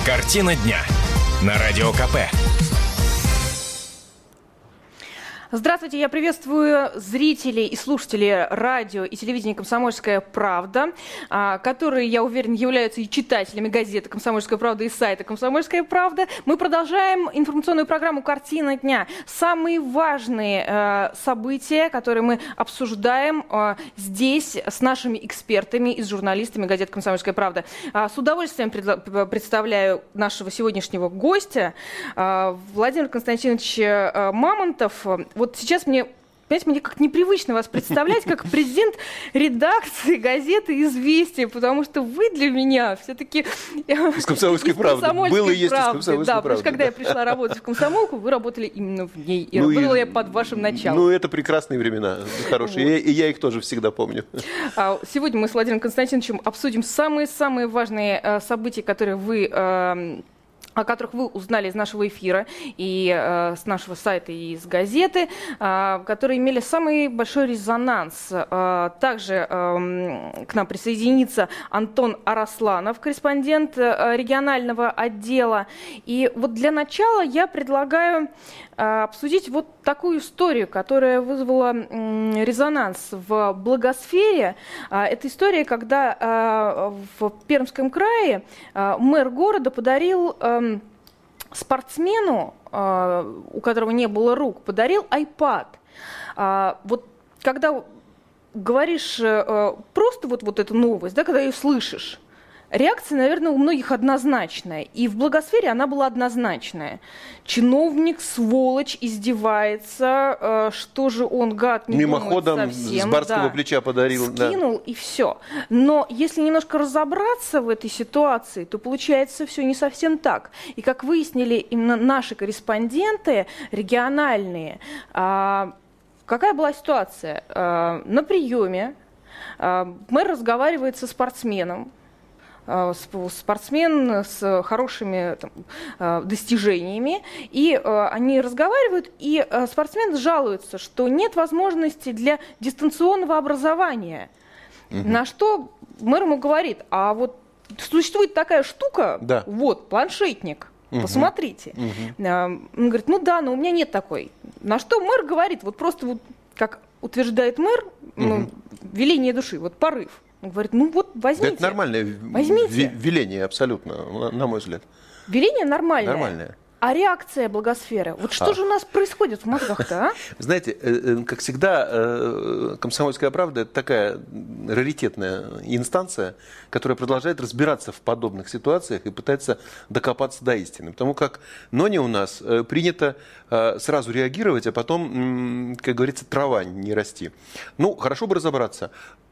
Картина дня на Радио КП. Здравствуйте, я приветствую зрителей и слушателей радио и телевидения «Комсомольская правда», которые, я уверен, являются и читателями газеты «Комсомольская правда» и сайта «Комсомольская правда». Мы продолжаем информационную программу «Картина дня». Самые важные события, которые мы обсуждаем здесь с нашими экспертами и с журналистами газеты «Комсомольская правда». С удовольствием представляю нашего сегодняшнего гостя, Владимир Константинович Мамонтов. Вот сейчас мне как непривычно вас представлять как президент редакции газеты «Известия», потому что вы для меня все-таки... Из «Комсомольской правды». Было и есть из «Комсомольской правды». Да, потому что когда я пришла работать в «Комсомолку», вы работали именно в ней. И работала я под вашим началом. Ну, это прекрасные времена, хорошие. Вот. И я их тоже всегда помню. Сегодня мы с Владимиром Константиновичем обсудим самые важные события, о которых вы узнали из нашего эфира и с нашего сайта, и из газеты, которые имели самый большой резонанс. Также к нам присоединится Антон Арасланов, корреспондент регионального отдела. И вот для начала я предлагаю обсудить вот такую историю, которая вызвала резонанс в блогосфере. Это история, когда в Пермском крае мэр города подарил спортсмену, у которого не было рук, подарил iPad. Вот когда говоришь просто вот эту новость, да, когда ее слышишь, реакция, наверное, у многих однозначная. И в блогосфере она была однозначная. Чиновник, сволочь, издевается. Что же он, гад, не мимоходом думает совсем. С барского плеча подарил. Скинул, и все. Но если немножко разобраться в этой ситуации, то получается все не совсем так. И как выяснили именно наши корреспонденты региональные, какая была ситуация? На приеме мэр разговаривает со спортсменом. Спортсмен с хорошими достижениями, и они разговаривают, и спортсмен жалуется, что нет возможности для дистанционного образования. На что мэр ему говорит: а вот существует такая штука, да. Вот, планшетник, посмотрите. Он говорит: ну да, но у меня нет такой. На что мэр говорит, вот просто вот, как утверждает мэр, веление души, вот порыв. Он говорит: ну вот, возьмите. Это нормальное веление, абсолютно, на мой взгляд. Веление нормальное. Нормальное. А реакция блогосферы? Вот что же у нас происходит в мозгах-то, а? Знаете, как всегда, «Комсомольская правда» – это такая раритетная инстанция, которая продолжает разбираться в подобных ситуациях и пытается докопаться до истины. Потому как ноне у нас принято сразу реагировать, а потом, как говорится, трава не расти. Ну, хорошо бы разобраться.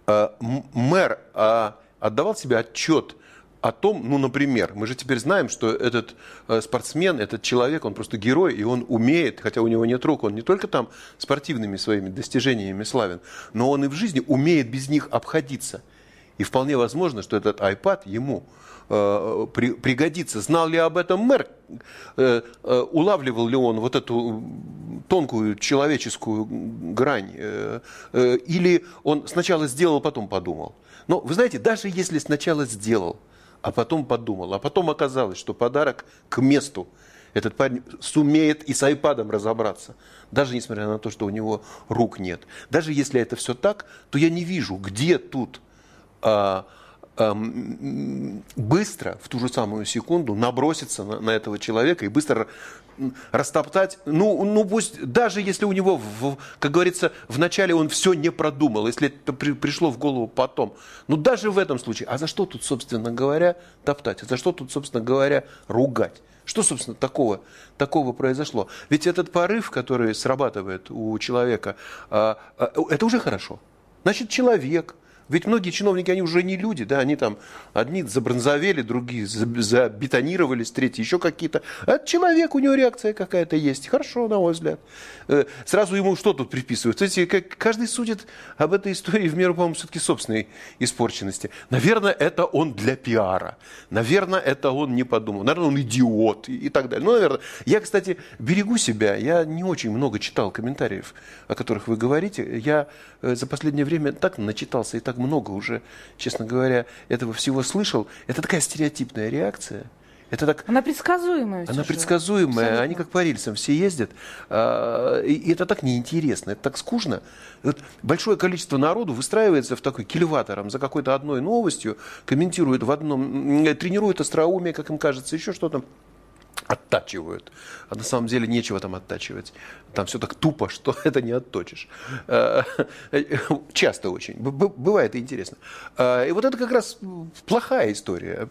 Мэр отдавал себе отчет о том, ну, например, мы же теперь знаем, что этот спортсмен, этот человек, он просто герой, и он умеет, хотя у него нет рук, он не только там спортивными своими достижениями славен, но он и в жизни умеет без них обходиться. И вполне возможно, что этот iPad ему пригодится. Знал ли об этом мэр? Улавливал ли он вот эту тонкую человеческую грань? Или он сначала сделал, потом подумал? Но вы знаете, даже если сначала сделал, а потом подумал, а потом оказалось, что подарок к месту, этот парень сумеет и с айпадом разобраться, даже несмотря на то, что у него рук нет. Даже если это все так, то я не вижу, где тут быстро, в ту же самую секунду, наброситься на этого человека и быстро растоптать. Ну пусть, даже если у него, как говорится, вначале он все не продумал, если это пришло в голову потом. Ну даже в этом случае. А за что тут, собственно говоря, топтать? А за что тут, собственно говоря, ругать? Что, собственно, такого произошло? Ведь этот порыв, который срабатывает у человека, это уже хорошо. Значит, человек. Ведь многие чиновники, они уже не люди, да, они там одни забронзовели, другие забетонировались, третьи еще какие-то. А человек, у него реакция какая-то есть. Хорошо, на мой взгляд. Сразу ему что тут приписывают? Знаете, каждый судит об этой истории в меру, по-моему, все-таки собственной испорченности. Наверное, это он для пиара. Наверное, это он не подумал. Наверное, он идиот и так далее. Ну, наверное. Я, кстати, берегу себя. Я не очень много читал комментариев, о которых вы говорите. Я за последнее время так начитался и так много уже, честно говоря, этого всего слышал. Это такая стереотипная реакция. Это так... Она предсказуемая. Она предсказуемая, абсолютно. Они как по рельсам все ездят. И это так неинтересно, это так скучно. Вот большое количество народу выстраивается в такой кильватором за какой-то одной новостью, комментирует в одном, тренирует остроумие, как им кажется, еще что-то. Оттачивают. А на самом деле нечего там оттачивать. Там все так тупо, что это не отточишь. Часто очень. Бывает и интересно. И вот это как раз плохая история.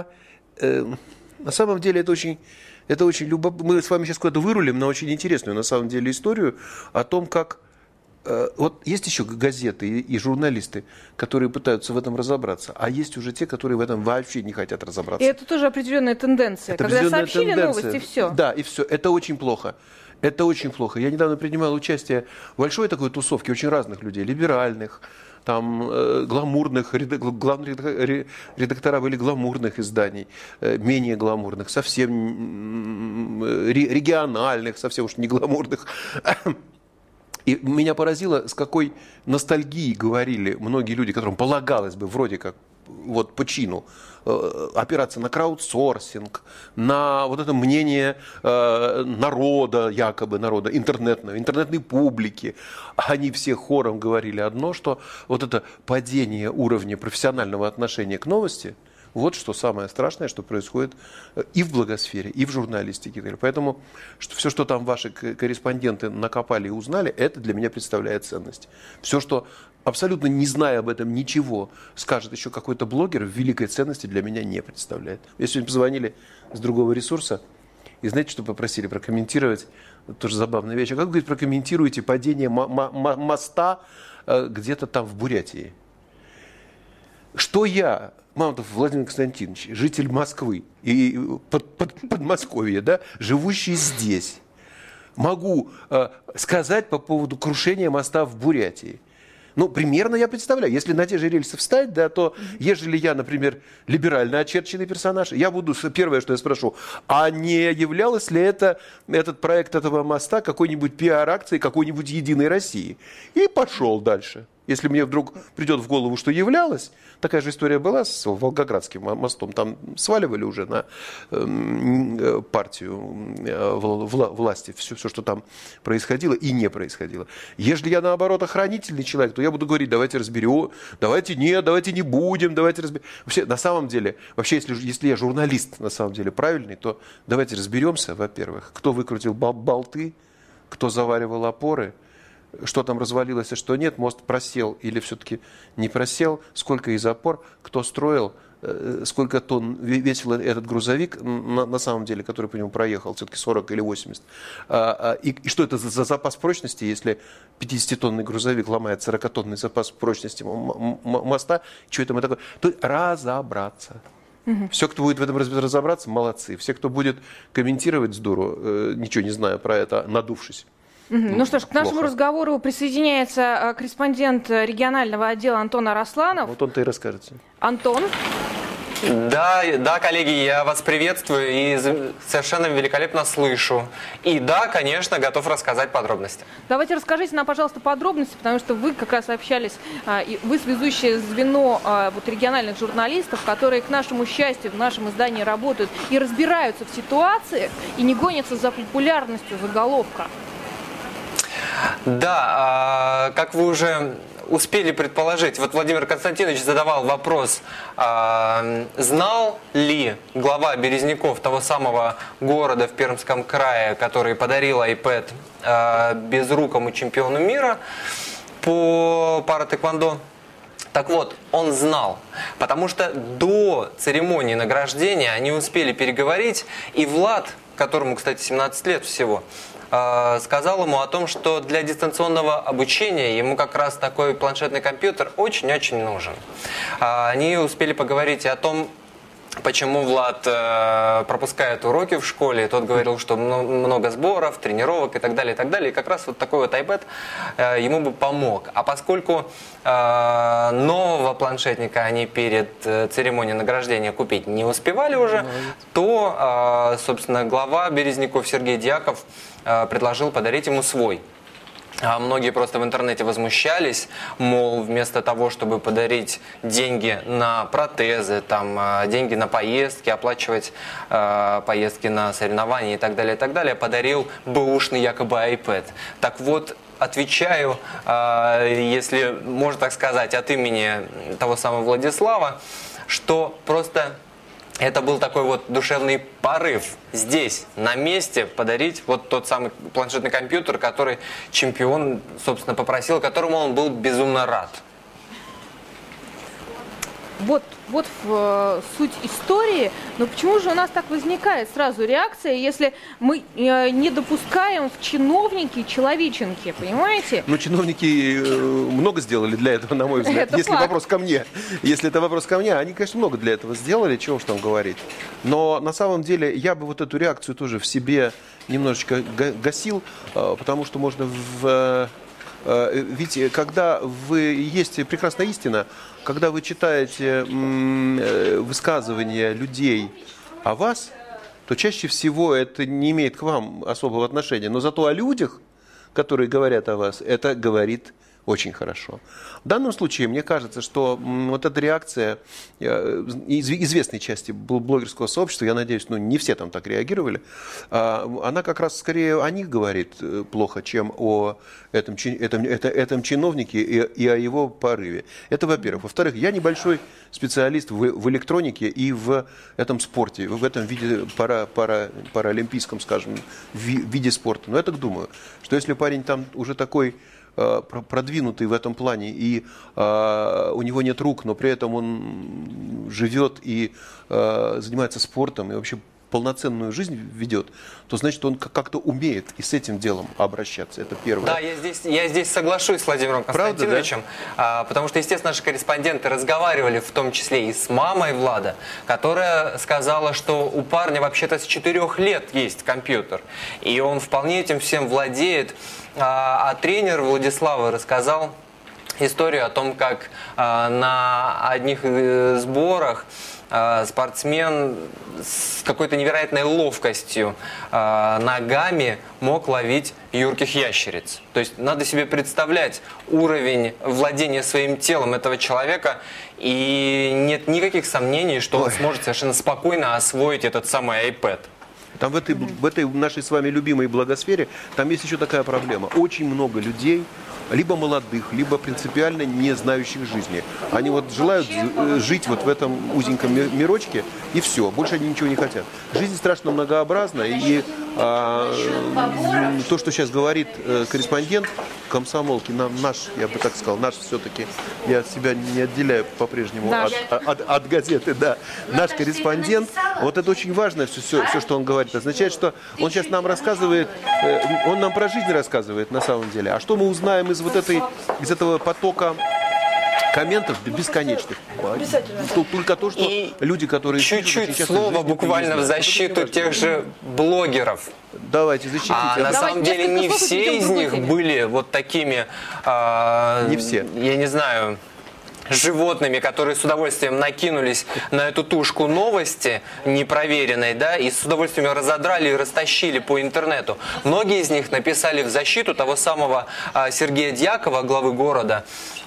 На самом деле это очень любопытно. Мы с вами сейчас куда-то вырулим на очень интересную на самом деле историю о том, как вот есть еще газеты и журналисты, которые пытаются в этом разобраться, а есть уже те, которые в этом вообще не хотят разобраться. И это тоже определенная тенденция. Это когда определенная сообщили тенденция. Новости, все. Да, и все. Это очень плохо. Это очень плохо. Я недавно принимал участие в большой такой тусовке очень разных людей, либеральных, там, гламурных, главных редактора были гламурных изданий, менее гламурных, совсем региональных, совсем уж не гламурных. И меня поразило, с какой ностальгией говорили многие люди, которым полагалось бы вроде как вот по чину опираться на краудсорсинг, на вот это мнение народа, якобы народа, интернетной публики. Они все хором говорили одно, что вот это падение уровня профессионального отношения к новости, вот что самое страшное, что происходит и в благосфере, и в журналистике. Поэтому все, что там ваши корреспонденты накопали и узнали, это для меня представляет ценность. Все, что абсолютно не зная об этом ничего, скажет еще какой-то блогер, великой ценности для меня не представляет. Мне сегодня позвонили с другого ресурса, и знаете, что попросили прокомментировать? Тоже забавная вещь. А как, говорит, прокомментируете падение моста где-то там в Бурятии? Что я, Мамонтов Владимир Константинович, житель Москвы и Подмосковья, да, живущий здесь, могу сказать по поводу крушения моста в Бурятии? Ну, примерно я представляю. Если на те же рельсы встать, да, то ежели я, например, либерально очерченный персонаж, я буду, первое, что я спрошу, а не являлось ли этот проект этого моста какой-нибудь пиар-акцией какой-нибудь Единой России? И пошел дальше. Если мне вдруг придет в голову, что являлось, такая же история была с Волгоградским мостом. Там сваливали уже на партию власти все, что там происходило и не происходило. Если я, наоборот, охранительный человек, то я буду говорить, давайте разберем, давайте не будем, давайте разберем. Вообще, на самом деле, если я журналист, на самом деле, правильный, то давайте разберемся, во-первых, кто выкрутил болты, кто заваривал опоры, что там развалилось, а что нет, мост просел или все-таки не просел, сколько из опор, кто строил, сколько тонн весил этот грузовик, на самом деле, который по нему проехал, все-таки 40 или 80. И что это за запас прочности, если 50-тонный грузовик ломает 40-тонный запас прочности моста, что это мы такое? То есть разобраться. Все, кто будет в этом разобраться, молодцы. Все, кто будет комментировать с дуру, ничего не зная про это, надувшись. Ну что ж, к нашему разговору присоединяется корреспондент регионального отдела Антон Арасланов. Вот он-то и расскажет. Антон. Да, коллеги, я вас приветствую и совершенно великолепно слышу. И да, конечно, готов рассказать подробности. Давайте расскажите нам, пожалуйста, подробности, потому что вы как раз общались, и вы связующее звено региональных журналистов, которые, к нашему счастью, в нашем издании работают и разбираются в ситуациях, и не гонятся за популярностью заголовка. Да, как вы уже успели предположить, вот Владимир Константинович задавал вопрос, знал ли глава Березников, того самого города в Пермском крае, который подарил iPad безрукому чемпиону мира по паратэквондо? Так вот, он знал, потому что до церемонии награждения они успели переговорить, и Влад, которому, кстати, 17 лет всего, сказал ему о том, что для дистанционного обучения ему как раз такой планшетный компьютер очень-очень нужен. Они успели поговорить и о том, почему Влад пропускает уроки в школе. Тот говорил, что много сборов, тренировок и так далее, и так далее. И как раз вот такой вот iPad ему бы помог. А поскольку нового планшетника они перед церемонией награждения купить не успевали уже, то, собственно, глава Березников Сергей Дьяков предложил подарить ему свой. Многие просто в интернете возмущались, мол, вместо того, чтобы подарить деньги на протезы, деньги на поездки, оплачивать поездки на соревнования и так далее, подарил бэушный якобы iPad. Так вот, отвечаю, если можно так сказать, от имени того самого Владислава, что просто это был такой вот душевный порыв здесь, на месте, подарить вот тот самый планшетный компьютер, который чемпион, собственно, попросил, которому он был безумно рад. Вот суть истории, но почему же у нас так возникает сразу реакция, если мы не допускаем в чиновники человеченки, понимаете? Ну, чиновники много сделали для этого, на мой взгляд. Если вопрос ко мне, они, конечно, много для этого сделали, чего уж там говорить. Но на самом деле я бы вот эту реакцию тоже в себе немножечко гасил, потому что можно ведь когда есть прекрасная истина, когда вы читаете высказывания людей о вас, то чаще всего это не имеет к вам особого отношения. Но зато о людях, которые говорят о вас, это говорит очень хорошо. В данном случае, мне кажется, что вот эта реакция известной части блогерского сообщества, я надеюсь, не все там так реагировали, она как раз скорее о них говорит плохо, чем о этом чиновнике и о его порыве. Это во-первых. Во-вторых, я небольшой специалист в электронике и в этом спорте, в этом виде паралимпийском, скажем, виде спорта. Но я так думаю, что если парень там уже такой продвинутый в этом плане, и у него нет рук, но при этом он живет и занимается спортом, и вообще полноценную жизнь ведет, то значит он как-то умеет и с этим делом обращаться. Это первое. Да, я здесь соглашусь с Владимиром Константиновичем, правда, да? Потому что, естественно, наши корреспонденты разговаривали в том числе и с мамой Влада, которая сказала, что у парня вообще-то с 4 лет есть компьютер, и он вполне этим всем владеет. А тренер Владислава рассказал историю о том, как на одних сборах спортсмен с какой-то невероятной ловкостью ногами мог ловить юрких ящериц. То есть надо себе представлять уровень владения своим телом этого человека, и нет никаких сомнений, что он сможет совершенно спокойно освоить этот самый iPad. Там в этой нашей с вами любимой благосфере, там есть еще такая проблема. Очень много людей, либо молодых, либо принципиально не знающих жизни. Они вот желают жить вот в этом узеньком мирочке, и все, больше они ничего не хотят. Жизнь страшно многообразна, и то, что сейчас говорит корреспондент комсомолки, наш, я бы так сказал, наш все-таки, я себя не отделяю по-прежнему от газеты, да, наш корреспондент, вот это очень важно, все, что он говорит, означает, что он сейчас нам рассказывает, он нам про жизнь рассказывает на самом деле, а что мы узнаем из этого потока комментов бесконечных. Только то, что и люди, которые... Чуть-чуть слово буквально в защиту тех же блогеров. Давайте, защитите. На самом деле не все из них были вот такими... не все. Я не знаю... животными, которые с удовольствием накинулись на эту тушку новости непроверенной, да, и с удовольствием ее разодрали и растащили по интернету. Многие из них написали в защиту того самого Сергея Дьякова, главы города,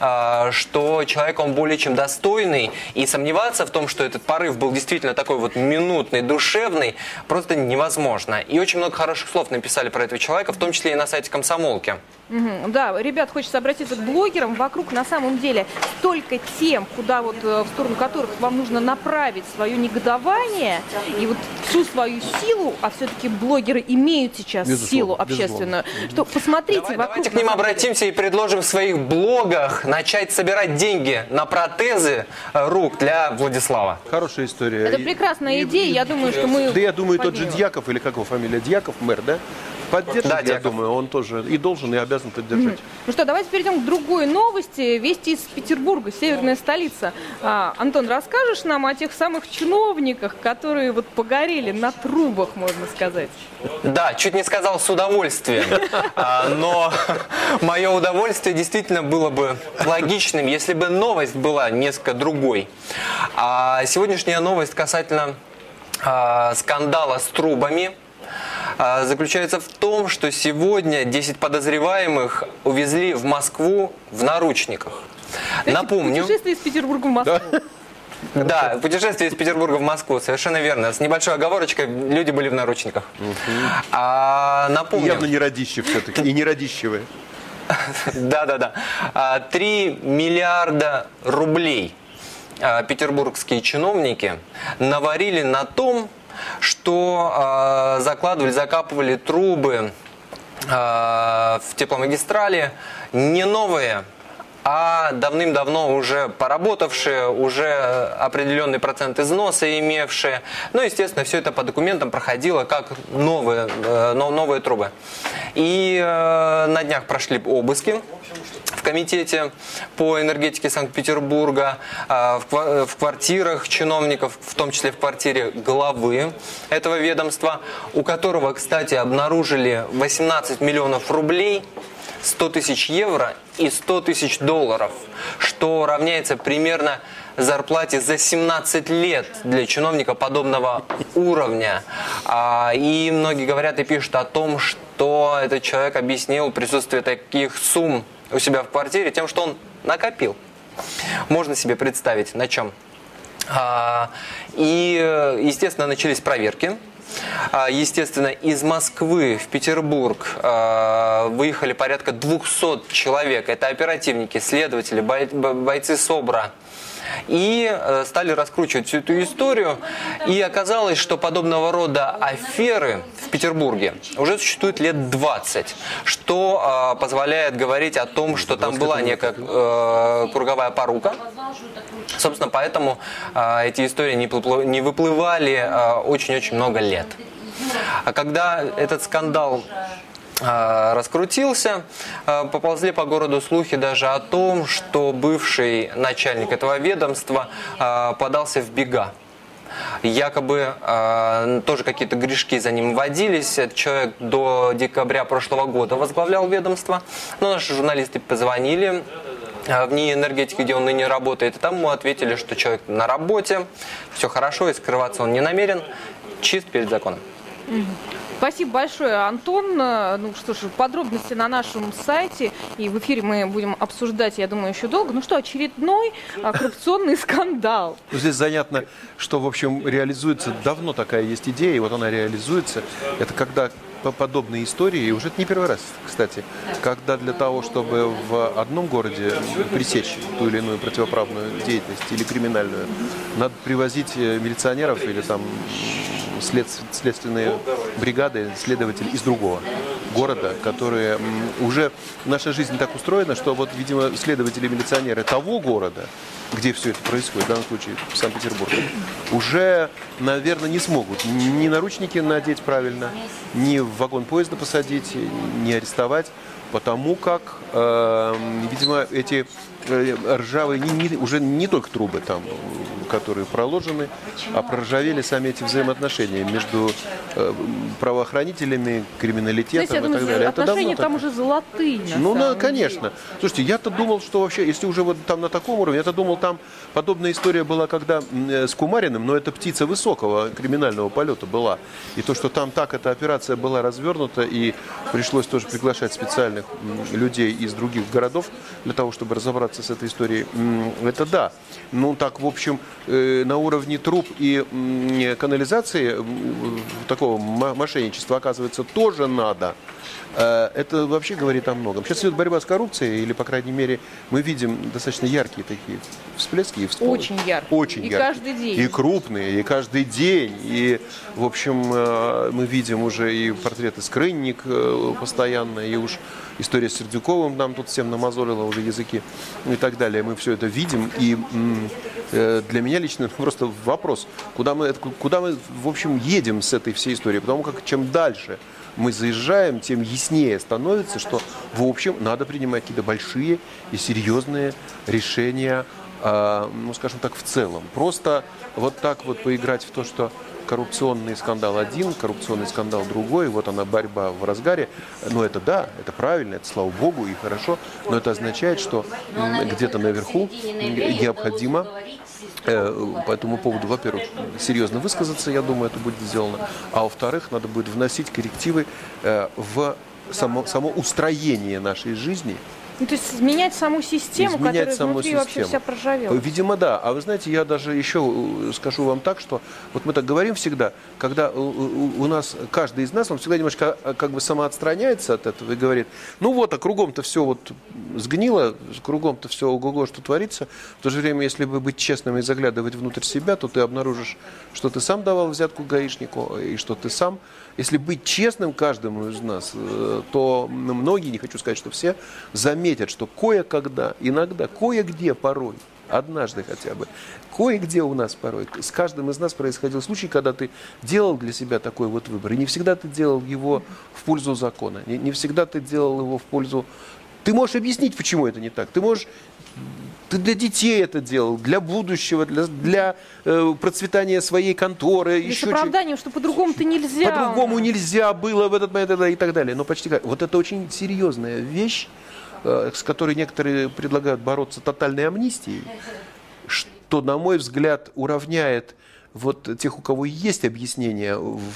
что человек он более чем достойный, и сомневаться в том, что этот порыв был действительно такой вот минутный, душевный, просто невозможно. И очень много хороших слов написали про этого человека, в том числе и на сайте «Комсомолки». Да, ребят, хочется обратиться к блогерам. Вокруг на самом деле столько тем, куда вот в сторону которых вам нужно направить свое негодование и вот всю свою силу, а все-таки блогеры имеют сейчас силу общественную. Что посмотрите вокруг. Давайте к ним обратимся и предложим в своих блогах начать собирать деньги на протезы рук для Владислава. Хорошая история. Это прекрасная идея, я думаю, что мы... Да, я думаю, тот же Дьяков, или как его фамилия, Дьяков, мэр, да? Поддержит, да, я думаю, он тоже и должен, и обязан поддержать. Ну что, давайте перейдем к другой новости. Вести из Петербурга, северная столица. Антон, расскажешь нам о тех самых чиновниках, которые вот погорели на трубах, можно сказать? Да, чуть не сказал с удовольствием, но мое удовольствие действительно было бы логичным, если бы новость была несколько другой. А сегодняшняя новость касательно скандала с трубами. заключается в том, что сегодня 10 подозреваемых увезли в Москву в наручниках. Напомню. Путешествие из Петербурга в Москву. Да, путешествие из Петербурга в Москву, совершенно верно. С небольшой оговорочкой, люди были в наручниках. Напомню. Явно не радищи все-таки, и не радищевые. Да. 3 миллиарда рублей петербургские чиновники наварили на том, что закапывали трубы в тепломагистрали не новые, а давным-давно уже поработавшие, уже определенный процент износа имевшие. Ну, естественно, все это по документам проходило как новые трубы. И на днях прошли обыски в комитете по энергетике Санкт-Петербурга, в квартирах чиновников, в том числе в квартире главы этого ведомства, у которого, кстати, обнаружили 18 миллионов рублей, 100 тысяч евро и 100 тысяч долларов, что равняется примерно зарплате за 17 лет для чиновника подобного уровня. И многие говорят и пишут о том, что этот человек объяснил присутствие таких сумм у себя в квартире тем, что он накопил. Можно себе представить, на чем. И, естественно, начались проверки. Естественно, из Москвы в Петербург выехали порядка 200 человек. Это оперативники, следователи, бойцы СОБРа. И стали раскручивать всю эту историю. И оказалось, что подобного рода аферы в Петербурге уже существует лет 20. Что позволяет говорить о том, что там была некая круговая порука. Собственно, поэтому эти истории не выплывали очень-очень много лет. А когда этот скандал раскрутился, поползли по городу слухи даже о том, что бывший начальник этого ведомства подался в бега. Якобы тоже какие-то грешки за ним водились. Этот человек до декабря прошлого года возглавлял ведомство. Но наши журналисты позвонили в НИИ энергетики, где он ныне работает, и там ему ответили, что человек на работе, все хорошо, и скрываться он не намерен, чист перед законом. Спасибо большое, Антон. Ну что ж, подробности на нашем сайте, и в эфире мы будем обсуждать, я думаю, еще долго. Ну что, очередной коррупционный скандал. Здесь занятно, что, в общем, реализуется, давно такая есть идея, и вот она реализуется. Это когда подобные истории, и уже это не первый раз, кстати, когда для того, чтобы в одном городе пресечь ту или иную противоправную деятельность или криминальную, надо привозить милиционеров или там следственные бригады, следователи из другого города, которые уже... Наша жизнь так устроена, что вот, видимо, следователи, милиционеры того города, где все это происходит, в данном случае в Санкт-Петербурге, уже, наверное, не смогут ни наручники надеть правильно, ни в вагон поезда посадить, ни арестовать, потому как, видимо, эти ржавые, уже не только трубы там, которые проложены, а проржавели сами эти взаимоотношения между правоохранителями, криминалитетом и так далее. Отношения там уже золотые. Ну, да, конечно. Слушайте, я-то думал, что вообще, если уже вот там на таком уровне, я-то думал, там подобная история была, когда с Кумариным, но это птица высокого криминального полета была. И то, что там так эта операция была развернута, и пришлось тоже приглашать специальных людей из других городов для того, чтобы разобраться с этой историей, это да. Ну, так, в общем, на уровне труб и канализации такого мошенничества, оказывается, тоже надо. Это вообще говорит о многом. Сейчас идет борьба с коррупцией, или, по крайней мере, мы видим достаточно яркие такие всплески и всплывы. Очень яркие. Очень и яркие. Каждый день. И крупные, и каждый день. И, в общем, мы видим уже и портреты Скрынник постоянно, и уж история с Сердюковым нам тут всем намазолила уже языки и так далее. Мы все это видим. И для меня лично просто вопрос, куда мы, в общем, едем с этой всей историей. Потому как чем дальше мы заезжаем, тем яснее становится, что, в общем, надо принимать какие-то большие и серьезные решения, ну, скажем так, в целом. Просто вот так вот поиграть в то, что коррупционный скандал один, коррупционный скандал другой, вот она борьба в разгаре. Но это да, это правильно, это слава богу и хорошо, но это означает, что где-то наверху необходимо по этому поводу, во-первых, серьезно высказаться, я думаю, это будет сделано. А во-вторых, надо будет вносить коррективы в само устроение нашей жизни. Ну, то есть изменять саму систему, которая внутри вообще вся проржавела. Видимо, да. А вы знаете, я даже еще скажу вам так, что вот мы так говорим всегда, когда у нас, каждый из нас, он всегда немножко как бы самоотстраняется от этого и говорит, ну вот, а кругом-то все вот сгнило, кругом-то все ого-го, что творится. В то же время, если бы быть честным и заглядывать внутрь себя, то ты обнаружишь, что ты сам давал взятку гаишнику, и что ты сам... Если быть честным каждому из нас, то многие, не хочу сказать, что все, заметят, что кое-когда, иногда, кое-где порой, однажды хотя бы, кое-где у нас порой, с каждым из нас происходил случай, когда ты делал для себя такой вот выбор. И не всегда ты делал его в пользу закона, не всегда ты делал его в пользу... Ты можешь объяснить, почему это не так. Ты для детей это делал, для будущего, для процветания своей конторы. И с оправданием, что по-другому-то нельзя. По-другому нельзя было в этот момент и так далее. Но почти как. Вот это очень серьезная вещь, с которой некоторые предлагают бороться тотальной амнистией, что, на мой взгляд, уравняет вот тех, у кого есть объяснение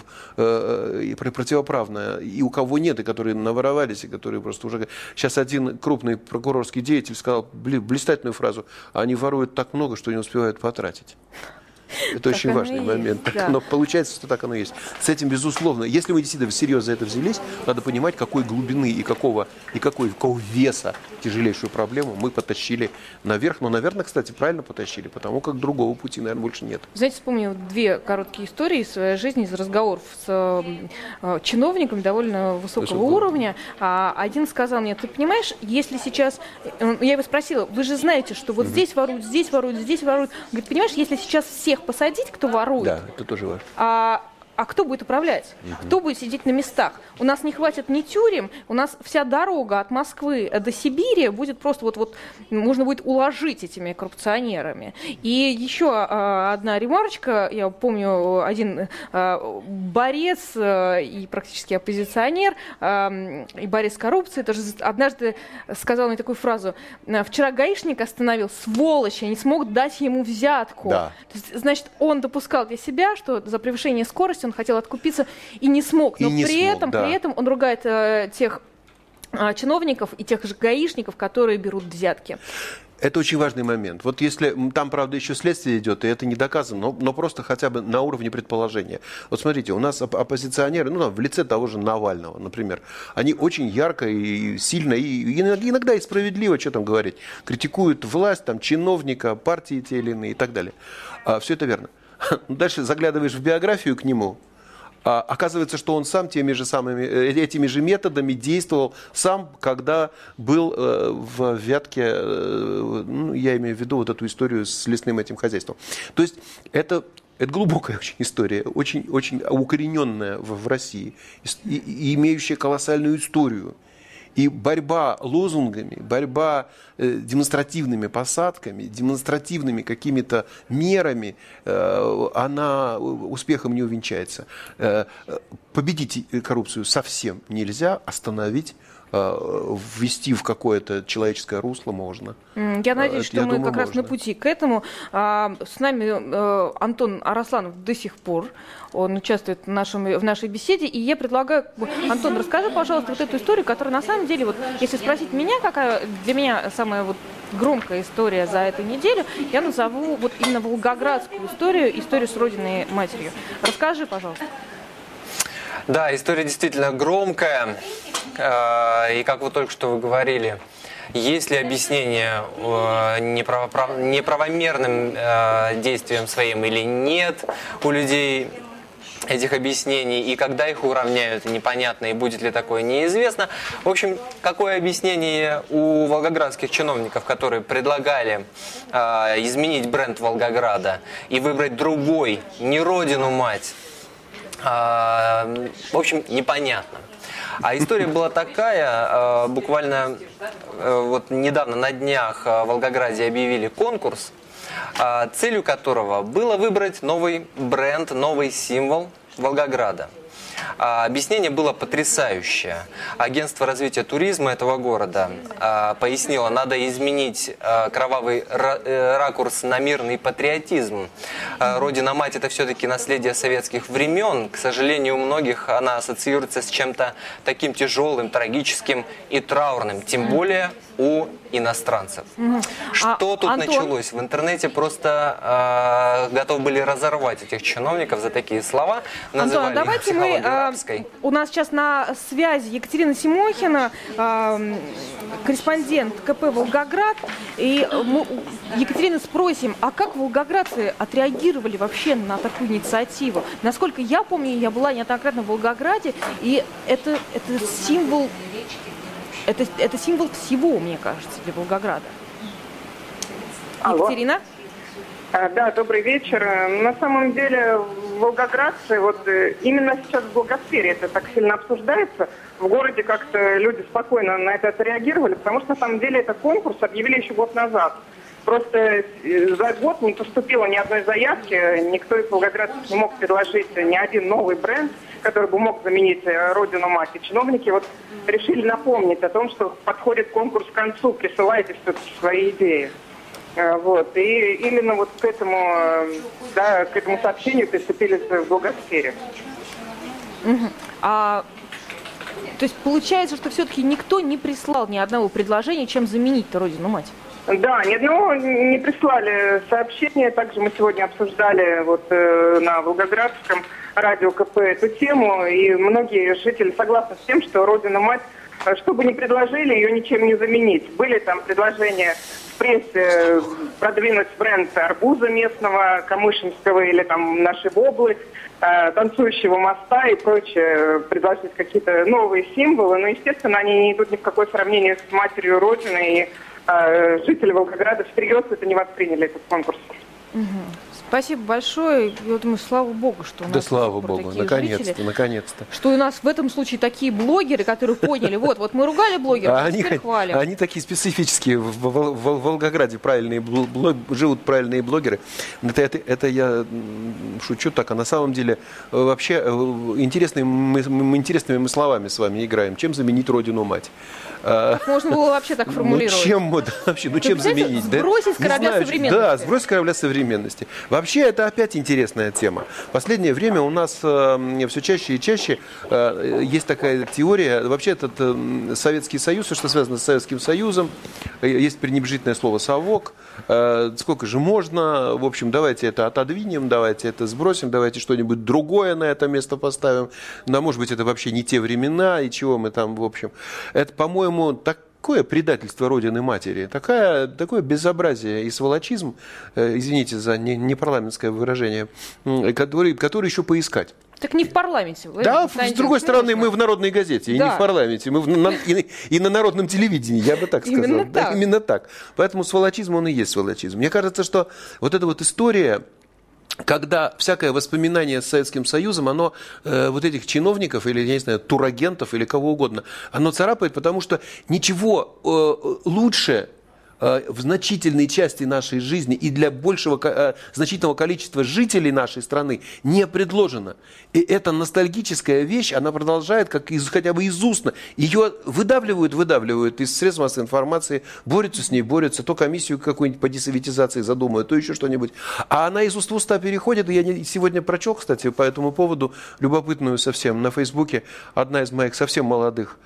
противоправное, и у кого нет, и которые наворовались, и которые просто уже... Сейчас один крупный прокурорский деятель сказал блистательную фразу: они воруют так много, что не успевают потратить. Это очень важный момент. Да. Но получается, что так оно и есть. С этим, безусловно, если мы действительно всерьез за это взялись, надо понимать, какой глубины и какого веса тяжелейшую проблему мы потащили наверх. Но, наверное, кстати, правильно потащили, потому как другого пути, наверное, больше нет. Знаете, вспомнил две короткие истории из своей жизни, из разговоров с чиновниками довольно высокого уровня. Один сказал мне: ты понимаешь, если сейчас... Я его спросила: вы же знаете, что вот здесь воруют, здесь воруют, здесь воруют. Говорит: понимаешь, если сейчас всех посадить, кто ворует, да, это тоже важно. А кто будет управлять? Кто будет сидеть на местах? У нас не хватит ни тюрем, у нас вся дорога от Москвы до Сибири будет просто вот можно будет уложить этими коррупционерами. И еще одна ремарочка. Я помню, один борец и практически оппозиционер, и борец с коррупцией, тоже однажды сказал мне такую фразу: вчера гаишник остановил, сволочь, я не смог дать ему взятку. Да. То есть, значит, он допускал для себя, что за превышение скорости он хотел откупиться и не смог. Но при этом он ругает тех чиновников и тех же гаишников, которые берут взятки. Это очень важный момент. Вот если там, правда, еще следствие идет, и это не доказано, но просто хотя бы на уровне предположения. Вот смотрите, у нас оппозиционеры, в лице того же Навального, например, они очень ярко и сильно, и иногда и справедливо, что там говорить, критикуют власть, там, чиновника, партии те или иные и так далее. Все это верно. Дальше заглядываешь в биографию к нему, оказывается, что он сам этими же методами действовал сам, когда был в Вятке, я имею в виду вот эту историю с лесным этим хозяйством. То есть это глубокая очень история, очень, очень укорененная в России, и имеющая колоссальную историю. И борьба лозунгами, борьба демонстративными посадками, демонстративными какими-то мерами, она успехом не увенчается. Победить коррупцию совсем нельзя, остановить, ввести в какое-то человеческое русло можно. Я надеюсь, что мы как раз на пути к этому. С нами Антон Арасланов до сих пор. Он участвует в нашей беседе. И я предлагаю... Антон, расскажи, пожалуйста, вот эту историю, которая на самом деле, вот, если спросить меня, какая для меня самая вот громкая история за эту неделю, я назову вот именно волгоградскую историю с родиной матерью. Расскажи, пожалуйста. Да, история действительно громкая. И как вы только что говорили, есть ли объяснение неправомерным действиям своим или нет у людей этих объяснений, и когда их уравняют, непонятно, и будет ли такое, неизвестно. В общем, какое объяснение у волгоградских чиновников, которые предлагали изменить бренд Волгограда и выбрать другой, не родину-мать, в общем, непонятно. А история была такая, буквально вот недавно на днях в Волгограде объявили конкурс, целью которого было выбрать новый бренд, новый символ Волгограда. Объяснение было потрясающее. Агентство развития туризма этого города пояснило, надо изменить кровавый ракурс на мирный патриотизм. Родина-мать – это все-таки наследие советских времен. К сожалению, у многих она ассоциируется с чем-то таким тяжелым, трагическим и траурным. Тем более у иностранцев. Что тут Антон? началось? В интернете просто готовы были разорвать этих чиновников за такие слова. Называли Антон, давайте их мы... психологорабской. У нас сейчас на связи Екатерина Симохина, корреспондент КП «Волгоград». И мы у Екатерины спросим, а как волгоградцы отреагировали вообще на такую инициативу? Насколько я помню, я была неоднократно в Волгограде, и это символ... Это символ всего, мне кажется, для Волгограда. Алло. Екатерина? Да, добрый вечер. На самом деле, волгоградцы, именно сейчас в Благосфере это так сильно обсуждается. В городе как-то люди спокойно на это отреагировали, потому что на самом деле этот конкурс объявили еще год назад. Просто за год не поступило ни одной заявки, никто из волгоградцев не мог предложить ни один новый бренд, который бы мог заменить Родину-мать. И чиновники решили напомнить о том, что подходит конкурс к концу, присылайте все-таки свои идеи. И именно к этому сообщению приступили в Благосфере. То есть получается, что все-таки никто не прислал ни одного предложения, чем заменить Родину-мать? Да, ни одного не прислали сообщения. Также мы сегодня обсуждали на Волгоградском радио КП эту тему, и многие жители согласны с тем, что Родина-мать, что бы ни предложили, ее ничем не заменить. Были там предложения в прессе продвинуть бренд арбуза местного, камышинского или там нашей воблы, танцующего моста и прочее, предложить какие-то новые символы. Но, естественно, они не идут ни в какое сравнение с матерью Родины, и жители Волгограда всерьез это не восприняли, этот конкурс. Спасибо большое. Я думаю, слава богу, что у нас слава богу, наконец-то. Что у нас в этом случае такие блогеры, которые поняли, вот мы ругали блогеров, а теперь хвалим. Они такие специфические. В Волгограде живут правильные блогеры. Это я шучу так, а на самом деле вообще интересными мы словами с вами играем. Чем заменить Родину-мать? Можно было вообще так формулировать. Чем заменить? Сбросить с корабля современности. Да, сбросить с корабля современности. Вообще, это опять интересная тема. В последнее время у нас все чаще и чаще есть такая теория. Вообще, этот Советский Союз, что связано с Советским Союзом, есть пренебрежительное слово «совок». Сколько же можно? В общем, давайте это отодвинем, давайте это сбросим, давайте что-нибудь другое на это место поставим. Да, может быть, это вообще не те времена, и чего мы там, в общем. Это, по-моему, такое предательство Родины Матери, такое безобразие и сволочизм, извините за непарламентское выражение, который еще поискать. Так не в парламенте. Да, с другой стороны, мы в Народной газете, и не в парламенте, мы и на народном телевидении, я бы так сказал. Именно так. Поэтому сволочизм, он и есть сволочизм. Мне кажется, что вот эта история, когда всякое воспоминание с Советским Союзом, оно этих чиновников или, я не знаю, турагентов или кого угодно, оно царапает, потому что ничего лучше в значительной части нашей жизни и для значительного количества жителей нашей страны не предложено. И эта ностальгическая вещь, она продолжает хотя бы из уст. Ее выдавливают из средств массовой информации, борются с ней, то комиссию какую-нибудь по десоветизации задумают, то еще что-нибудь. А она из уст в уста переходит. И я сегодня прочел, кстати, по этому поводу любопытную совсем на Фейсбуке, одна из моих совсем молодых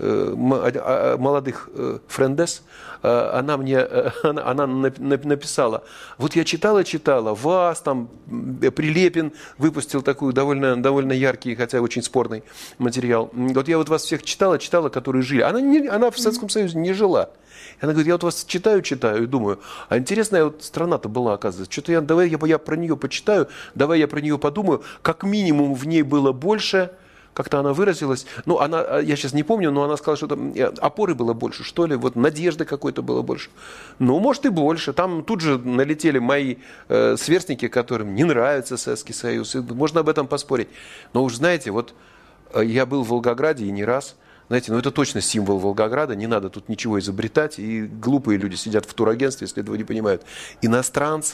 френдес, она написала: вот я читала, вас там Прилепин выпустил такой довольно яркий, хотя очень спорный материал. Вот я вас всех читала, которые жили. Она в Советском Союзе не жила. Она говорит, я вас читаю и думаю, а интересная страна-то была, оказывается. Что-то давай я про нее почитаю, давай я про нее подумаю. Как минимум в ней было больше. Как-то она выразилась, я сейчас не помню, но она сказала, что там опоры было больше, что ли, надежды какой-то было больше. Может и больше. Там тут же налетели мои сверстники, которым не нравится Советский Союз, и можно об этом поспорить. Но уж знаете, я был в Волгограде и не раз. Знаете, это точно символ Волгограда, не надо тут ничего изобретать, и глупые люди сидят в турагентстве, если этого не понимают. Иностранцы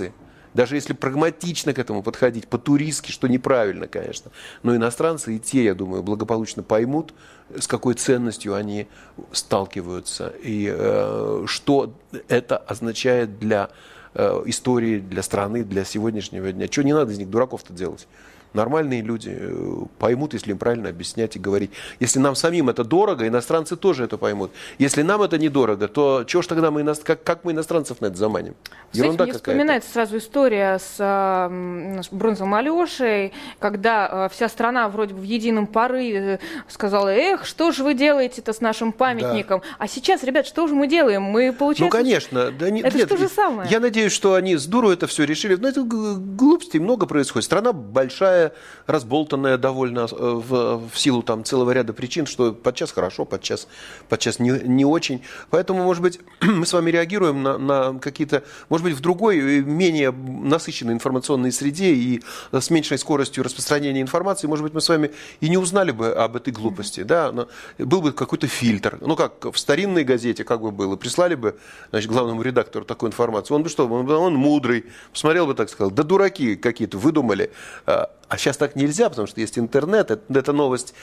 Даже если прагматично к этому подходить, по-туристски, что неправильно, конечно. Но иностранцы и те, я думаю, благополучно поймут, с какой ценностью они сталкиваются. И что это означает для истории, для страны, для сегодняшнего дня. Чего не надо из них дураков-то делать? Нормальные люди поймут, если им правильно объяснять и говорить. Если нам самим это дорого, иностранцы тоже это поймут. Если нам это недорого, то чего ж тогда как мы иностранцев на это заманим? Ерунда мне какая-то. вспоминается сразу история с Бронзовым Алешей, когда вся страна вроде бы в едином порыве сказала: эх, что же вы делаете-то с нашим памятником? Да. А сейчас, ребят, что же мы делаем? Мы, получается, ну, конечно. Да, это нет, то же самое. Я надеюсь, что они с дуру это все решили. Но это глупостей много происходит. Страна большая, разболтанная довольно в силу там целого ряда причин, что подчас хорошо, подчас не очень. Поэтому, может быть, мы с вами реагируем на какие-то, может быть, в другой, менее насыщенной информационной среде и с меньшей скоростью распространения информации, может быть, мы с вами и не узнали бы об этой глупости. Да? Но был бы какой-то фильтр. Ну, как в старинной газете, как бы было, прислали бы, значит, главному редактору такую информацию. Он бы что, он мудрый, посмотрел бы так, сказал: да дураки какие-то выдумали. А сейчас так нельзя, потому что есть интернет, эта новость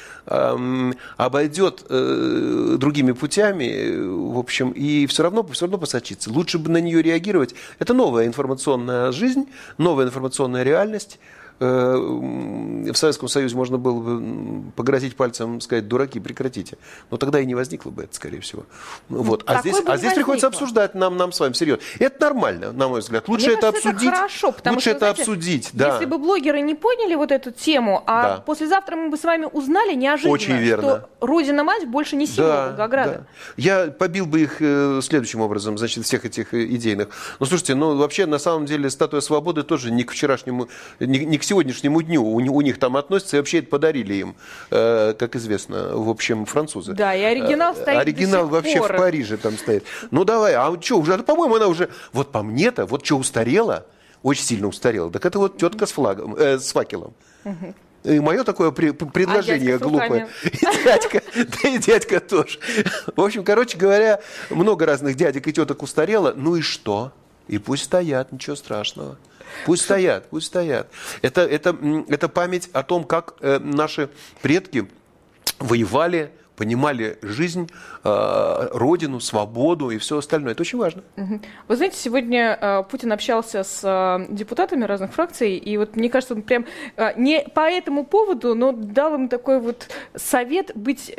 обойдет другими путями, в общем, и все равно посочится. Лучше бы на нее реагировать. Это новая информационная жизнь, новая информационная реальность. В Советском Союзе можно было бы погрозить пальцем, сказать: дураки, прекратите. Но тогда и не возникло бы это, скорее всего. Вот. А здесь приходится обсуждать нам с вами серьезно. И это нормально, на мой взгляд. Лучше это обсудить. Это хорошо, потому что, знаете, обсудить. Да. Если бы блогеры не поняли вот эту тему, а послезавтра мы бы с вами узнали неожиданно, что Родина-мать больше не символ Волгограда. Да. Я побил бы их следующим образом, значит, всех этих идейных. Ну, слушайте, вообще, на самом деле, статуя свободы тоже не к вчерашнему, не к сегодняшнему дню у них там относится, и вообще это подарили им, как известно, в общем, французы. Да, и оригинал стоит оригинал вообще в Париже там стоит. Ну давай, а что, уже, по-моему, она уже, вот по мне-то, вот что устарела, очень сильно устарела, так это вот тетка с флагом, с факелом. Угу. И мое такое предложение глупое. И дядька тоже. В общем, короче говоря, много разных дядек и теток устарело. Ну и что? И пусть стоят, ничего страшного. Пусть стоят. Это память о том, как наши предки воевали, понимали жизнь, родину, свободу и все остальное. Это очень важно. Вы знаете, сегодня Путин общался с депутатами разных фракций, и вот мне кажется, он прям не по этому поводу, но дал им такой вот совет быть,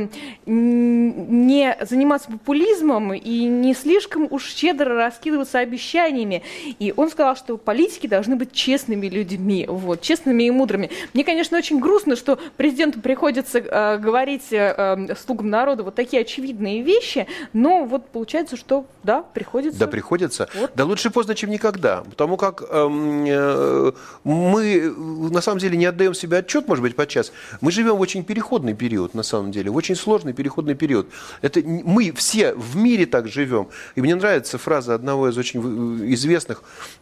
не заниматься популизмом и не слишком уж щедро раскидываться обещаниями. И он сказал, что политики должны быть честными людьми, вот, честными и мудрыми. Мне, конечно, очень грустно, что президенту приходится говорить слугам народа вот такие очевидные вещи, но вот получается, что да, приходится. Да, приходится. Вот. Да лучше поздно, чем никогда. Потому как мы на самом деле не отдаем себе отчет, может быть, подчас. Мы живем в очень переходный период, на самом деле, в очень сложный переходный период. Это мы все в мире так живем. И мне нравится фраза одного из очень известных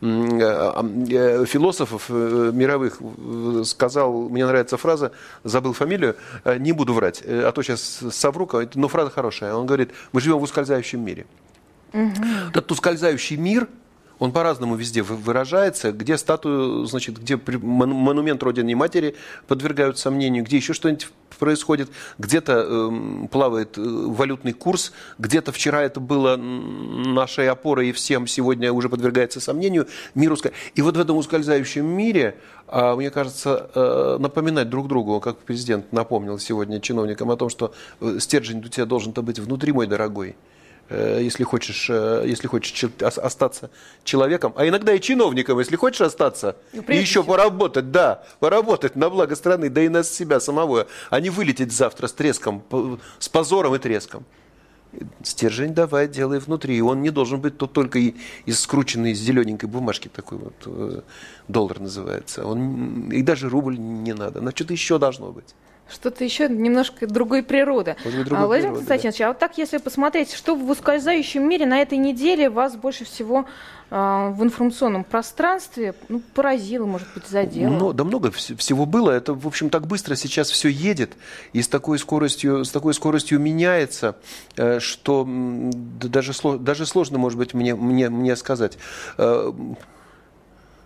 философов мировых. Сказал, мне нравится фраза, забыл фамилию, не буду врать, а то сейчас совру, но фраза хорошая. Он говорит: мы живем в ускользающем мире. Этот ускользающий мир, он по-разному везде выражается, где статую, значит, где монумент Родине Матери подвергают сомнению, где еще что-нибудь происходит, где-то плавает валютный курс, где-то вчера это было нашей опорой и всем сегодня уже подвергается сомнению. Мир И вот в этом ускользающем мире, мне кажется, напоминать друг другу, как президент напомнил сегодня чиновникам о том, что стержень у тебя должен-то быть внутри, мой дорогой. Если хочешь остаться человеком, а иногда и чиновником, если хочешь остаться, и еще поработать на благо страны, да и на себя самого, а не вылететь завтра с треском, с позором и треском. Стержень давай, делай внутри. И он не должен быть только из скрученной зелененькой бумажки, такой вот доллар называется. И даже рубль не надо, но что-то еще должно быть. Что-то еще немножко другой природы. Владимир Константинович, а вот так, если посмотреть, что в ускользающем мире на этой неделе вас больше всего в информационном пространстве поразило, может быть, задело? Да много всего было. Это, в общем, так быстро сейчас все едет и с такой скоростью меняется, что даже сложно, может быть, мне сказать.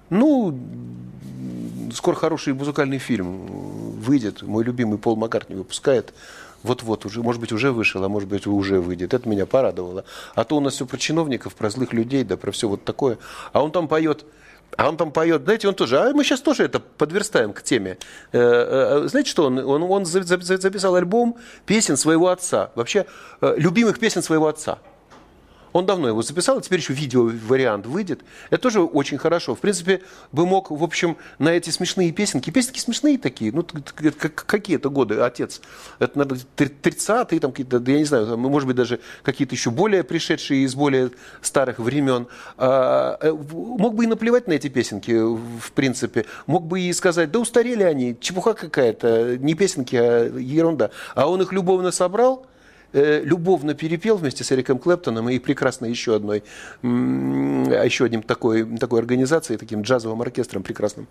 Ну, скоро хороший музыкальный фильм выйдет. Мой любимый Пол Маккартни выпускает. Вот-вот, уже, может быть, уже вышел, а может быть, уже выйдет. Это меня порадовало. А то у нас все про чиновников, про злых людей, да, про все вот такое. А он там поет, знаете, он тоже, а мы сейчас тоже это подверстаем к теме. Знаете, что он записал альбом песен своего отца, вообще любимых песен своего отца. Он давно его записал, а теперь еще видео-вариант выйдет. Это тоже очень хорошо. В принципе, бы мог, в общем, на эти смешные песенки смешные такие, ну, какие-то годы, отец. Это, наверное, 30-е, там какие-то, я не знаю, может быть, даже какие-то еще более пришедшие из более старых времен. Мог бы и наплевать на эти песенки, в принципе. Мог бы и сказать, да устарели они, чепуха какая-то, не песенки, а ерунда. А он их любовно собрал, любовно перепел вместе с Эриком Клэптоном и прекрасно еще одним такой организацией, таким джазовым оркестром прекрасным.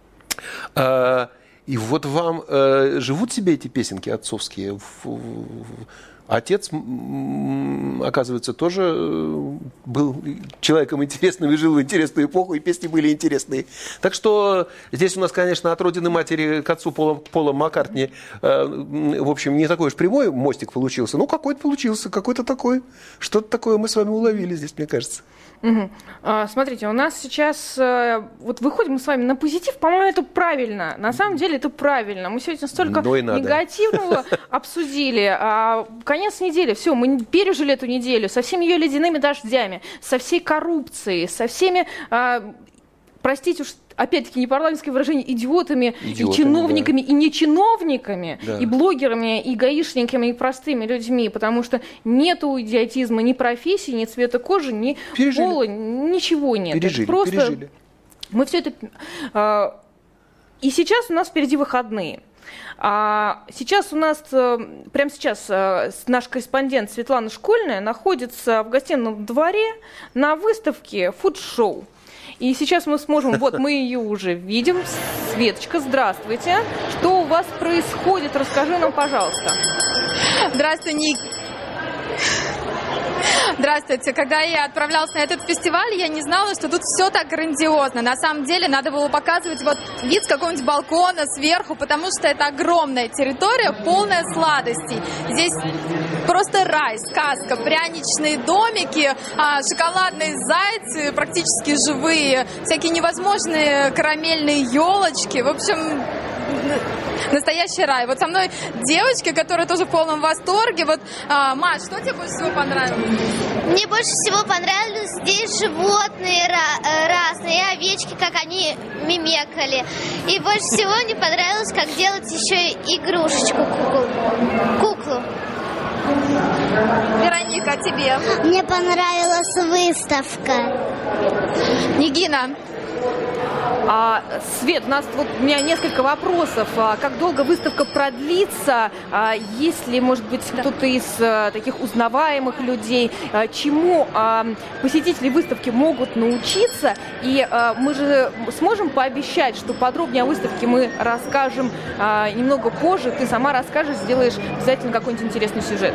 И вот вам живут себе эти песенки отцовские. Отец, оказывается, тоже был человеком интересным и жил в интересную эпоху, и песни были интересные. Так что здесь у нас, конечно, от родины матери к отцу Пола Маккартни, в общем, не такой уж прямой мостик получился. Ну, какой-то получился, какой-то такой. Что-то такое мы с вами уловили здесь, мне кажется. Угу. Смотрите, у нас сейчас, вот выходим мы с вами на позитив, по-моему, это правильно. На самом деле это правильно. Мы сегодня столько негативного обсудили. Конец недели, все, мы пережили эту неделю со всеми ее ледяными дождями, со всей коррупцией, со всеми, простите уж, опять-таки, непарламентское выражение, идиотами и чиновниками, да, и нечиновниками, да, и блогерами, и гаишниками, и простыми людьми, потому что нету идиотизма ни профессии, ни цвета кожи, ни пола, ничего нет. Пережили. Мы все это... И сейчас у нас впереди выходные. Сейчас у нас, прямо сейчас наш корреспондент Светлана Школьная находится в гостином дворе на выставке фуд-шоу. И сейчас мы сможем, вот мы ее уже видим. Светочка, здравствуйте. Что у вас происходит? Расскажи нам, пожалуйста. Здравствуй, Ник. Здравствуйте. Когда я отправлялась на этот фестиваль, я не знала, что тут все так грандиозно. На самом деле надо было показывать вот вид с какого-нибудь балкона сверху, потому что это огромная территория, полная сладостей. Здесь просто рай, сказка, пряничные домики, шоколадные зайцы, практически живые, всякие невозможные карамельные елочки. В общем, настоящий рай. Вот со мной девочки, которые тоже в полном восторге. Вот, Маш, что тебе больше всего понравилось? Мне больше всего понравились здесь животные разные, овечки, как они мимекали. И больше всего мне понравилось, как делать еще игрушечку, куклу. Вероника, а тебе? Мне понравилась выставка. Нигина. Свет, у меня несколько вопросов. Как долго выставка продлится? Есть ли, может быть, кто-то из таких узнаваемых людей? Чему посетители выставки могут научиться? И мы же сможем пообещать, что подробнее о выставке мы расскажем немного позже. Ты сама расскажешь, сделаешь обязательно какой-нибудь интересный сюжет.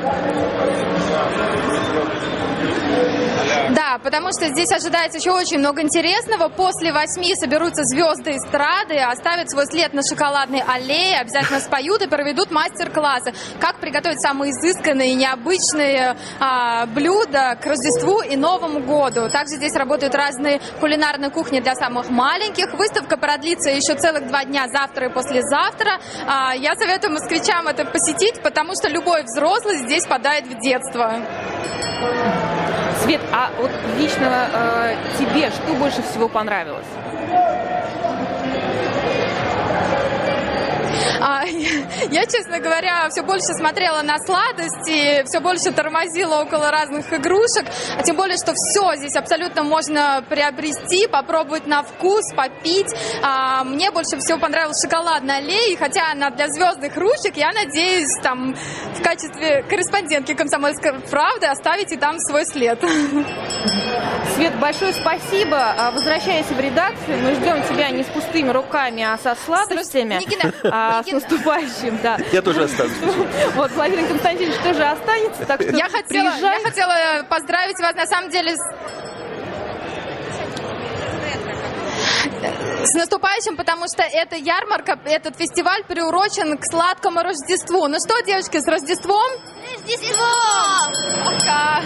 Да, потому что здесь ожидается еще очень много интересного. После 8 соберутся звезды эстрады, оставят свой след на шоколадной аллее, обязательно споют и проведут мастер-классы. Как приготовить самые изысканные и необычные блюда к Рождеству и Новому году. Также здесь работают разные кулинарные кухни для самых маленьких. Выставка продлится еще целых 2 дня, завтра и послезавтра. Я советую москвичам это посетить, потому что любой взрослый здесь падает в детство. Свет, а вот лично тебе что больше всего понравилось? Я, честно говоря, все больше смотрела на сладости, все больше тормозила около разных игрушек, а тем более, что все здесь абсолютно можно приобрести, попробовать на вкус, попить. Мне больше всего понравилась шоколадная аллея, хотя она для звездных ручек, я надеюсь, там в качестве корреспондентки «Комсомольской правды» оставить и там свой след. Свет, большое спасибо. Возвращайся в редакцию. Мы ждем тебя не с пустыми руками, а со сладостями. Никита. С наступающим, да. Я тоже останусь. Вот, Владимир Константинович тоже останется, так что я хотела поздравить вас, на самом деле, С наступающим, потому что эта ярмарка, этот фестиваль приурочен к сладкому Рождеству. Ну что, девочки, с Рождеством? Рождеством! Пока!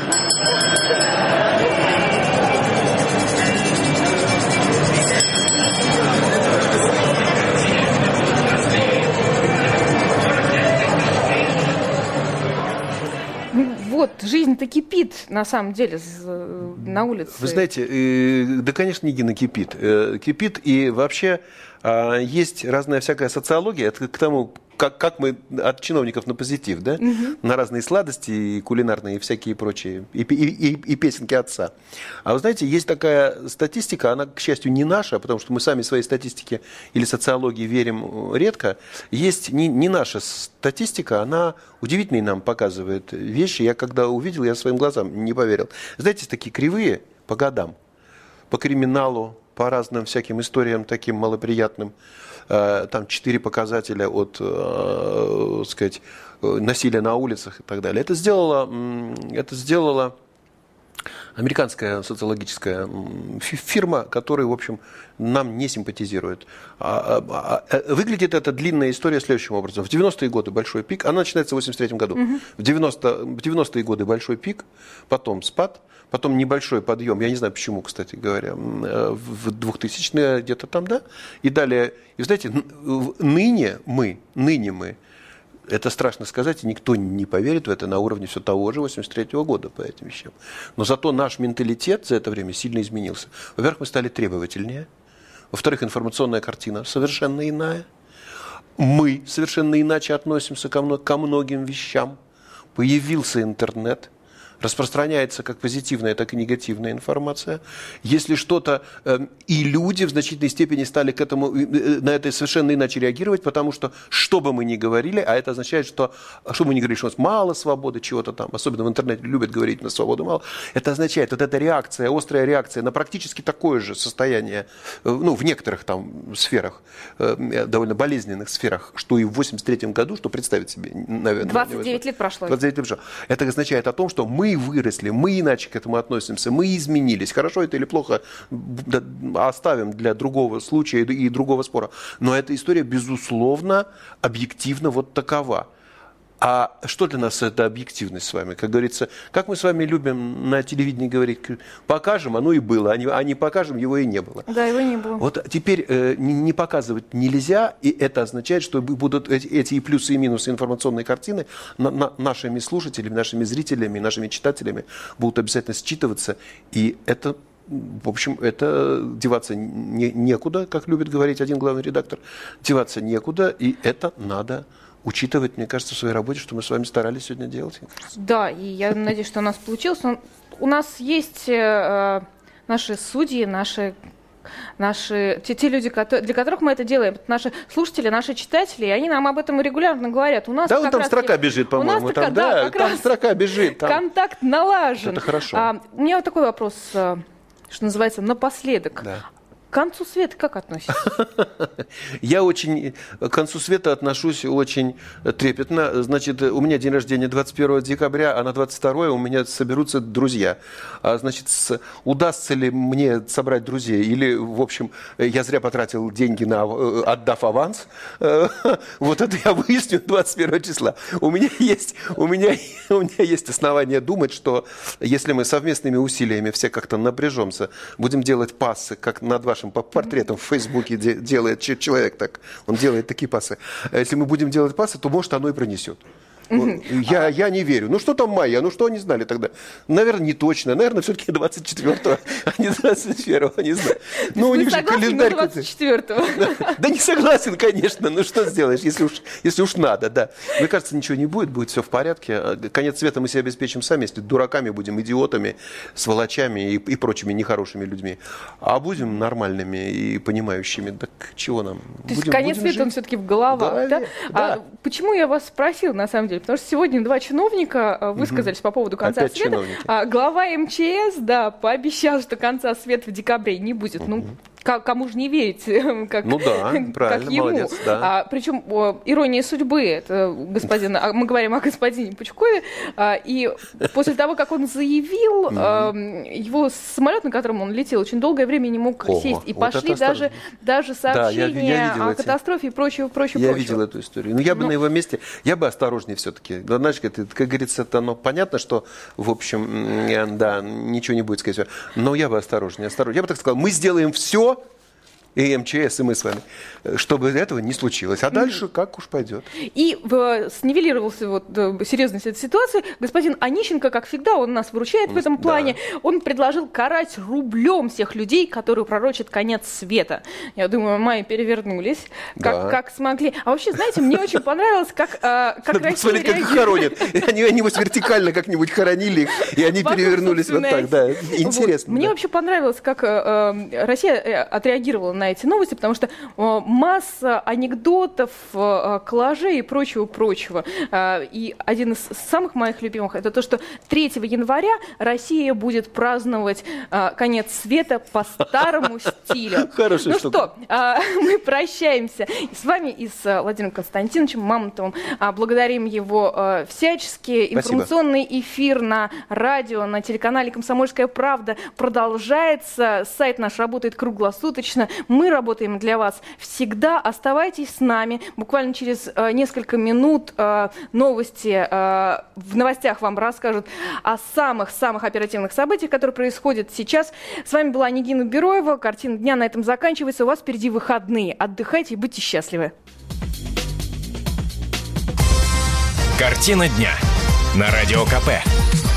Вот, жизнь-то кипит, на самом деле, на улице. Вы знаете, да, конечно, Нигина кипит. Кипит, и вообще есть разная всякая социология. Это к тому, как мы от чиновников на позитив, да? На разные сладости, и кулинарные, и всякие прочие, и песенки отца. А вы знаете, есть такая статистика, она, к счастью, не наша, потому что мы сами своей статистике или социологии верим редко. Есть не наша статистика, она удивительные нам показывает вещи. Я когда увидел, я своим глазам не поверил. Знаете, такие кривые по годам, по криминалу, по разным всяким историям таким малоприятным. Там 4 показателя от, сказать, насилия на улицах и так далее. Это сделала американская социологическая фирма, которая, в общем, нам не симпатизирует. Выглядит эта длинная история следующим образом. В 90-е годы большой пик, она начинается в 83-м году. В 90-е годы большой пик, потом спад, потом небольшой подъем, я не знаю почему, кстати говоря, в 2000-е где-то там, да? И далее, и знаете, ныне мы, это страшно сказать, и никто не поверит в это на уровне все того же 83-го года по этим вещам. Но зато наш менталитет за это время сильно изменился. Во-первых, мы стали требовательнее. Во-вторых, информационная картина совершенно иная. Мы совершенно иначе относимся ко многим вещам. Появился интернет. Распространяется как позитивная, так и негативная информация. Если что-то... И люди в значительной степени стали к этому, на это совершенно иначе реагировать, потому что бы мы ни говорили, а это означает, что мы ни говорили, что у нас мало свободы чего-то там, особенно в интернете любят говорить, на свободу мало, это означает, вот эта реакция, острая реакция на практически такое же состояние, ну, в некоторых там сферах, довольно болезненных сферах, что и в 83-м году, что представить себе, наверное... 29 лет прошло. 29 лет прошло. Это означает о том, что мы выросли, мы иначе к этому относимся, мы изменились. Хорошо это или плохо, оставим для другого случая и другого спора. Но эта история, безусловно, объективно вот такова. А что для нас это объективность с вами? Как говорится, как мы с вами любим на телевидении говорить, покажем, оно и было, а не покажем, его и не было. Да, его не было. Вот теперь не показывать нельзя, и это означает, что будут эти и плюсы, и минусы информационной картины нашими слушателями, нашими зрителями, нашими читателями будут обязательно считываться, и это... В общем, это деваться некуда, как любит говорить один главный редактор, деваться некуда, и это надо учитывать, мне кажется, в своей работе, что мы с вами старались сегодня делать. Да, и я надеюсь, что у нас получилось. У нас есть наши судьи, те люди, для которых мы это делаем, наши слушатели, наши читатели, и они нам об этом регулярно говорят. У нас да, там строка бежит, по-моему. Там строка бежит. Там... Контакт налажен. Это хорошо. У меня вот такой вопрос, что называется, напоследок. Да. К концу света как относитесь? Я к концу света отношусь очень трепетно. Значит, у меня день рождения 21 декабря, а на 22 у меня соберутся друзья. Значит, удастся ли мне собрать друзей? Или, в общем, я зря потратил деньги, отдав аванс? Вот это я выясню 21 числа. У меня есть основания думать, что если мы совместными усилиями все как-то напряжемся, будем делать пассы, как над вашим по портретам в Фейсбуке делает человек так, он делает такие пассы. Если мы будем делать пассы, то, может, оно и пронесет. Я не верю. Ну, что там майя? Ну, что они знали тогда? Наверное, не точно. Наверное, все-таки 24-го, а не 21-го, не знаю. Ну, у них же календарь. 24-го. Да не согласен, конечно. Ну, что сделаешь, если уж надо, да. Мне кажется, ничего не будет все в порядке. Конец света мы себе обеспечим сами, если дураками будем, идиотами, сволочами и прочими нехорошими людьми. А будем нормальными и понимающими. Так чего нам? То есть конец света он все-таки в головах, да? Да. Почему я вас спросил, на самом деле? Потому что сегодня 2 чиновника высказались по поводу конца опять света. Чиновники. Глава МЧС, пообещал, что конца света в декабре не будет. Ну, кому же не верить, как, ну да, правильно, как ему. молодец, да. Причем ирония судьбы, это мы говорим о господине Пучкове, и после того, как он заявил, его самолет, на котором он летел, очень долгое время не мог сесть, и вот пошли даже сообщения о катастрофе и прочее. Я видел эту историю. Но я бы на его месте, я бы осторожнее все-таки. Знаешь, как говорится, это понятно, что, в общем, да, ничего не будет, скорее всего. Но я бы осторожнее. Я бы так сказал, мы сделаем все, и МЧС, и мы с вами, чтобы этого не случилось. А дальше как уж пойдет. И снивелировался серьезность этой ситуации. Господин Онищенко, как всегда, он нас выручает в этом плане. Да. Он предложил карать рублем всех людей, которые пророчат конец света. Я думаю, мои перевернулись, как смогли. А вообще, знаете, мне очень понравилось, как Россия посмотреть, как их хоронят. Они его вертикально как-нибудь хоронили их, и они перевернулись вот так. Да, интересно. Мне вообще понравилось, как Россия отреагировала на эти новости, потому что масса анекдотов, коллажей и прочего. И один из самых моих любимых — это то, что 3 января Россия будет праздновать конец света по старому стилю. Хорошая штука. Ну что, мы прощаемся с вами и с Владимиром Константиновичем Мамонтовым. Благодарим его всячески. Информационный эфир на радио, на телеканале «Комсомольская правда» продолжается. Сайт наш работает круглосуточно. Мы работаем для вас всегда. Оставайтесь с нами. Буквально через несколько минут новости. В новостях вам расскажут о самых оперативных событиях, которые происходят сейчас. С вами была Нигина Бероева. Картина дня на этом заканчивается. У вас впереди выходные. Отдыхайте и будьте счастливы. Картина дня на Радио КП.